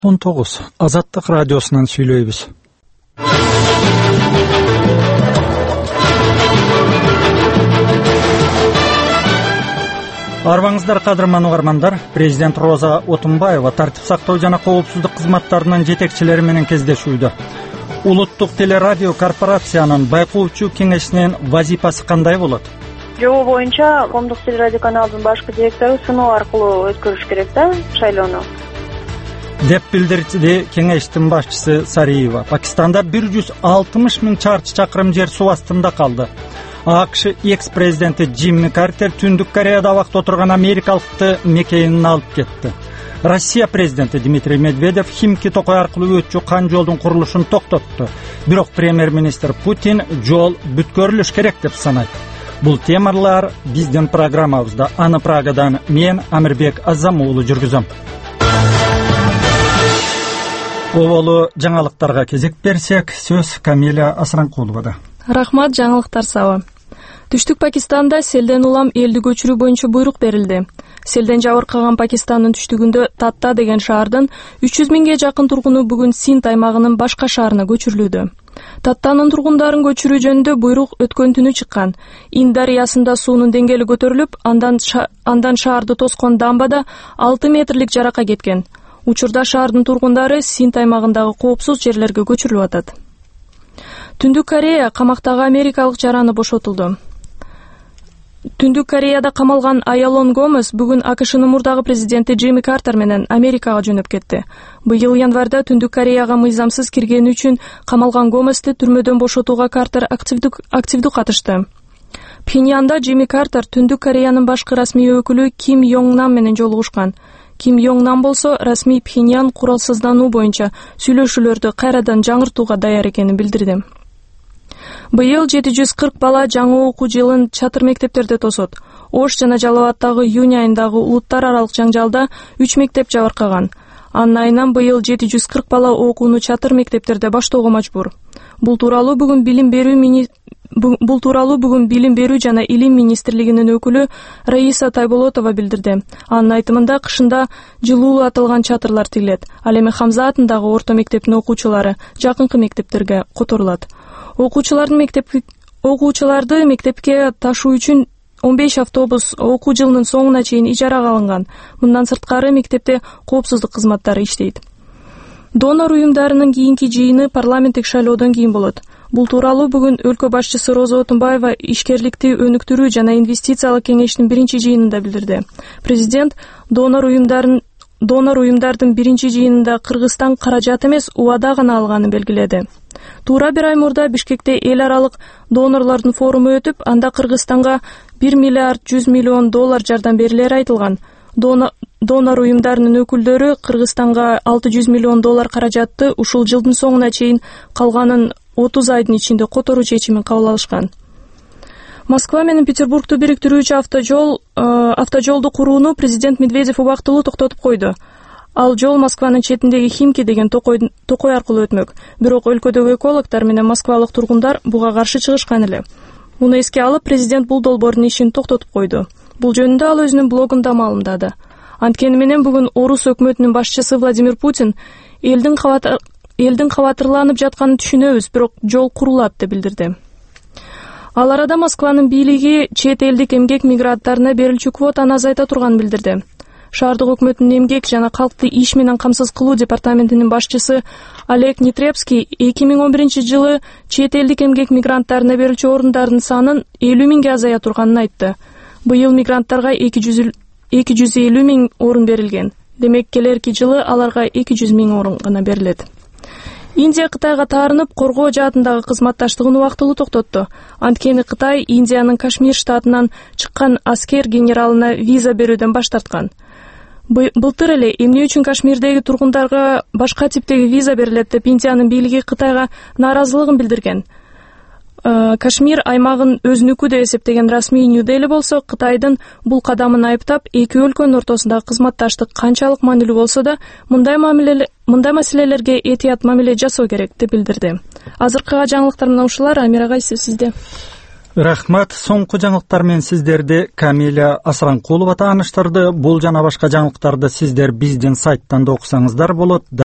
19 Азаттык радиосунан сүйлөйбүз. Арбаңыздар кадырман угармандар, президент Роза Отунбаева тартип сактоо жана коопсуздук кызматтарынын жетекчилери менен кездешүүдө. Улуттук телерадио корпорациянын байкоочу кеңешинин вазипасы кандай болот? Жобо боюнча коомдук телерадио каналдын башкы директору сыноо аркылуу өткөрүш керек да шайлоону. Деп билдирди кеңештин башчысы Сариева. Пакистанда 160 миң чарчы чакырым жер суу астында калды. АКШ экс-президенти Джимми Картер Түндүк Кореяда абакта отурган америкалыкты мекенин алып кетти. Россия президенти Дмитрий Медведев Химки токой аркылуу өтчү кан жолдун курулушун токтотту. Бирок премьер-министр Путин жол бүткөрүлүш керек деп санайт. Бул темалар биздин программабызда. Аны Прагадан мен Амирбек Азам уулу жүргүзөм. Оболу жаңалыктарга кезек берсек, сөз Камиля Асранкуловада. Рахмат, жаңылыктар саба. Түштүк Пакистанда селден улам элди көчүрүү боюнча буйрук берилди. Селден жабыркаган Пакистандын түштүгүндө Татта деген шаардын 300 миңге жакын тургуну бүгүн Синд аймагынын башка шаарына көчүрүлүүдө. Таттанын тургундарын көчүрүү жөнүндө буйрук өткөн түнү чыккан. Инд дарыясында суунун деңгээли көтөрүлүп, андан шаарды тоскон дамбада 6 метрлик жаракка кеткен. Учурда шаардын тургундары Синд аймагындагы коопсуз жерлерге көчүрүлүп атат. Түндүк Корея камактагы америкалык жараны бошотулду. Түндүк Кореяда камалган Аялон Гомес бүгүн АКШнын мурдагы президенти Джимми Картер менен Америкага жөнөп кетти. Быйыл январда Түндүк Кореяга мыйзамсыз киргени үчүн камалган Гомести түрмөдөн бошотууга Картер активдүү катышты. Пхеньянда Джимми Картер Түндүк Кореянын башкы расмий өкүлү Ким Йонг Нам менен жолугушкан. Ким Йонг Нам болсо расмий Пхеньян куралсыздануу боюнча сүйлөшүүлөрдү кайрадан жаңыртууга даяр экенин билдирди. Быйыл 740 бала жаңы окуу жылын чатыр мектептерде тосот. Ош жана Жалал Абаддагы июнь айындагы улуттар аралык жаңжалда 3 мектеп жабыркаган. Анын айынан быйыл 740 бала окууну чатыр мектептерде баштоого мажбур. Бул тууралуу бүгүн Билим берүү жана Илим министрлигинин өкүлү Раиса Тайболотова билдирди. Анын айтымында кышында жылуулатылган чатырлар тигилет. Ал эми Хамза атындагы орто мектептин окуучулары жакынкы мектептерге которулат. Окуучуларды мектепке ташуу үчүн 15 автобус окуу жылынын соңуна чейин ижарага алынган. Мындан сырткары мектепте коопсуздук кызматтары иштейт. Донор уюмдарынын кийинки жыйыны парламенттик шайлоодон кийин болот. Бул тууралуу бүгүн өлкө башчысы Роза Отунбаева ишкерликти өнүктүрүү жана инвестициялык кеңештин биринчи жыйынында билдирди. Президент донор уюмдардын биринчи жыйынында Кыргызстан каражат эмес, убада гана алганын белгиледи. Туура бир ай мурда Бишкекте эл аралык донорлордун форуму өтүп, анда Кыргызстанга 1 миллиард 100 миллион доллар жардам берилери айтылган. Донор уюмдарынын өкүлдөрү Кыргызстанга 600 миллион доллар каражатты ушул жылдын соңуна чейин калганын 30 айдын ичинде которуу чечимин кабыл алышкан. Москва менен Петербургду бириктирүүчү автожолду курууну президент Медведев убактылуу токтотуп койду. Ал жол Москванын четиндеги Химки деген токой аркылуу өтмөк. Бирок өлкөдөгү экологдор менен москвалык тургундар буга каршы чыгышкан эле. Муну эске алып, президент бул долбоордун ишин токтотуп койду. Бул жөнүндө ал өзүнүн блогунда маалымдады. Анткени менен бүгүн Орус өкмөтүнүн башчысы Владимир Путин элдин кабатырланып жатканын түшүнөбүз, бирок жол курулат деп билдирди. Ал арада Москванын бийлиги чет элдик эмгек мигранттарына берилчү квотаны азайта турганын билдирди. Шаардык өкмөттүн эмгек жана калкты иш менен камсыз кылуу департаментинин башчысы Олег Нетребский 2011 жылы чет элдик эмгек мигранттарына берилчү орундардын санын 50 миңге азая турганын айтты. Быйыл мигранттарга 250 миң орун берилген. Демек, келерки жылы аларга 200 миң орун гана берилет. Индия Кытайга таарынып, коргоо жаатындагы кызматташтыгын убактылуу токтотту. Анткени Кытай Индиянын Кашмир штатынан чыккан аскер генералына виза берүүдөн баш тарткан. Былтыр эле эмне үчүн Кашмирдеги тургундарга башка типтеги виза берилет деп Индиянын бийлиги Кытайга нааразылыгын билдирген. Кашмир аймагын өзүнүкү деп эсептеген расмий Нью-Дели болсо, Кытайдын бул кадамын айыптап, эки өлкөнүн ортосундагы кызматташтык канчалык маанилүү болсо да, мындай маселелерге этият мамиле жасоо керек деп билдирди. Азыркыга жаңылыктар менен ушулар. Амир агай, сизде. Рахмат. Соңку жаңылыктар менен сиздерди Камиля Асранкулова тааныштырды. Бул жана башка жаңылыктарды сиздер биздин сайттан да окусаңыздар болот.